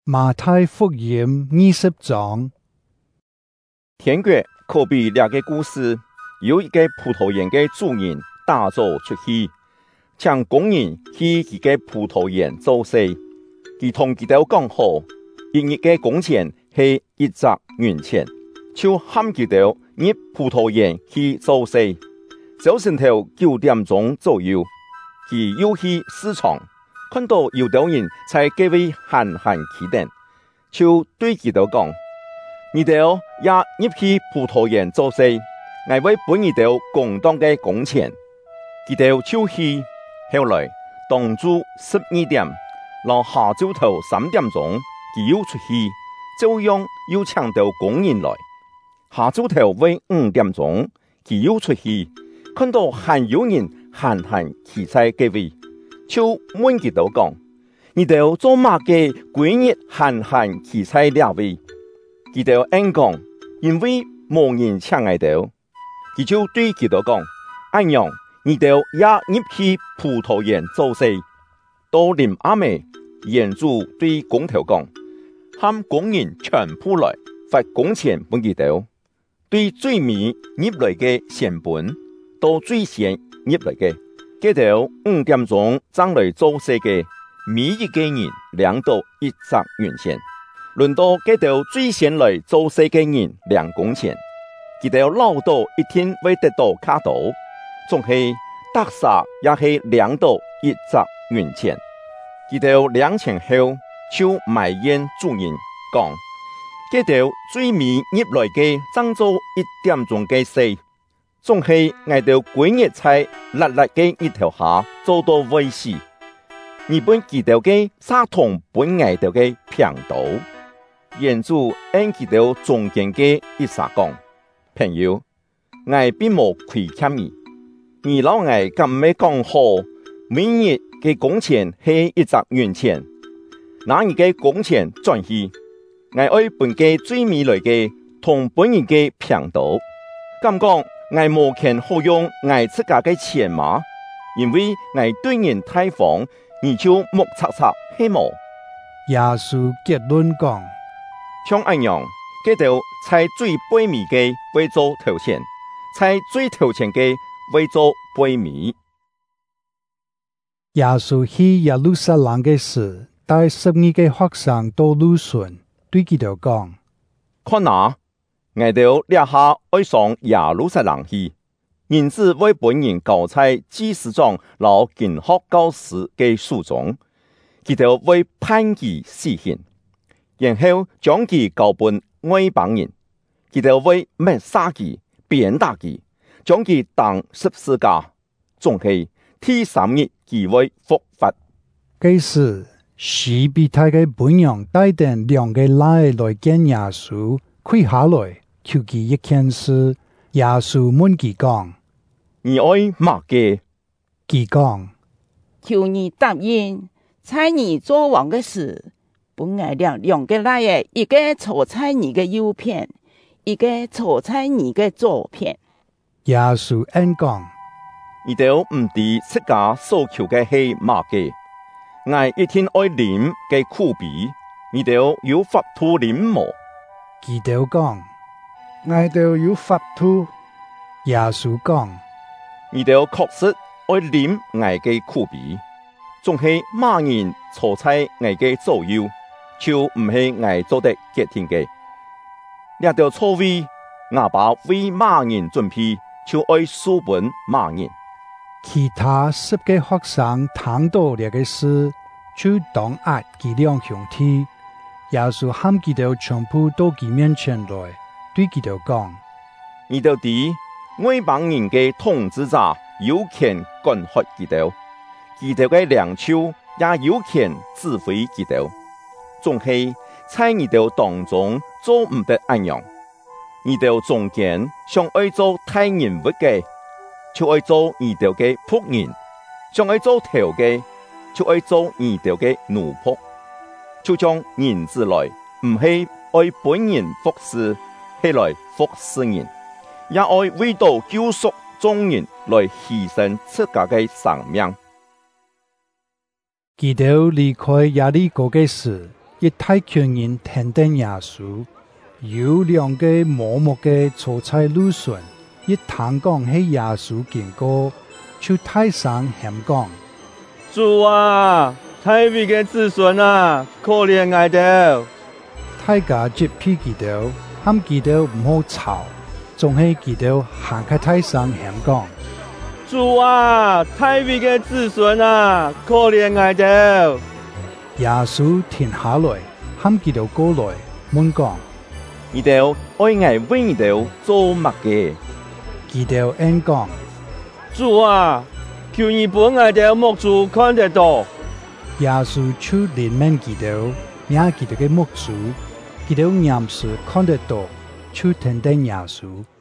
馬太福音20章。 天國可比兩個故事，有一個葡萄園的主人打早出去，請工人去佢嘅葡萄園做事。佢同佢哋講好，一日嘅工錢係100元錢，就喊佢哋入葡萄園去做事。早晨頭9點鐘左右，佢又去市場，看到有啲人在嗰位閒企定，就對佢哋講：你哋也入去葡萄園做事，我會俾你哋公當嘅工錢。佢哋就去，後來當住12點，到下晝頭3點鐘，佢又出去，照樣又請到工人來。下晝頭為5點鐘，佢又出去，看到還有人閒企在嗰位，就問佢哋講：你哋做乜嘅幾日閒企在兩位？佢哋應講，因為冇人請我哋。佢就對佢哋講：按樣，你哋也入去葡萄園做事。到臨暗暝，園主對工頭講：喊工人全部來，發工錢俾佢哋。對最尾入來嘅先本，到最先入來嘅，佢哋5點鐘爭來做事嘅，每一個人領到100元錢。輪到佢哋最先來做事嘅人領工錢，佢哋撈到一天會得到卡到，仲係特撒也係領到100元錢。佢哋領錢後，就埋怨主人講：佢哋最尾入來嘅爭做1點鐘嘅事，仲係我哋幾日在辣嘅一條下做到為死。日本佢哋嘅沙桶本我哋嘅平道。園主按佢哋中間嘅一撒講：朋友，我並冇虧欠你老我咁咪講好，每日嘅工錢係100元錢，那你嘅工錢轉去，我愛本嘅最美來嘅同本人嘅平道。咁講，我冇權好用我自家嘅錢嘛？因為我對人太房，你就目測係冇。 耶穌結論講： 像安樣，佢哋在最卑微嘅為做頭前，在最頭前嘅為做卑微。 耶穌去耶路撒冷嘅時，帶12個學生到路上，對佢哋講： 看哪，我哋立下愛上耶路撒冷去，人子為本人交在祭司長老經學教師嘅手中，佢哋為判佢死刑。然後將其交俾外邦人，佢哋會滅殺佢、鞭打佢，將其當十字架，總係第3日佢會復活。 這時，西庇太嘅本人帶定2個奶來見耶穌，跪下來求佢一件事。耶穌問佢講： 你愛乜嘅？ 佢講： 求你答應，在你做王嘅時，本來2個奶嘅，一個坐在你嘅右邊，一個坐在你嘅左邊。 耶穌應講： 你哋唔知自家所求嘅係乜嘅？我一天愛啉嘅苦比，你哋有法度啉麼？ 佢哋講：我哋有法度。耶穌講： 你哋確實愛啉我嘅苦比，仲係乜人坐在我嘅左右，就唔係我做得決定嘅。呢條錯位，我把為乜人準備，就愛書本乜人。 其他10個學生聽到這個事，就當壓佢2兄弟。耶穌喊佢哋全部到佢面前來，對佢哋講： 你哋知外邦人嘅統治者有權管轄佢哋，佢哋嘅領袖也有權指揮佢哋，仲係在你哋當中做唔得安樣。你哋中間想愛做大人物嘅，就愛做你哋嘅僕人；想愛做頭嘅，就愛做你哋嘅奴僕。就將人子來，唔係愛本人服侍，係來服侍人，也愛為到救贖眾人來犧牲自家嘅生命。 佢哋離開耶利哥嘅時， 一大群人聽見耶穌，有兩個麻木嘅坐在路上，一聽講係耶穌經過，就大聲喊講： 主啊，大衛嘅子孫啊，可憐我哋！ 大家接批佢哋，喊佢哋唔好吵，仲係佢哋行開大聲喊講： 主啊，大衛嘅子孫啊，可憐我哋！ 耶穌停下來，喊佢哋過來，問講： 你哋愛我為你哋做乜嘅？ 佢哋應講： 主啊，求你幫我哋目珠看得到。 耶穌就憐憫佢哋，讓佢哋嘅目珠，佢哋眼視看得到，就聽見耶穌。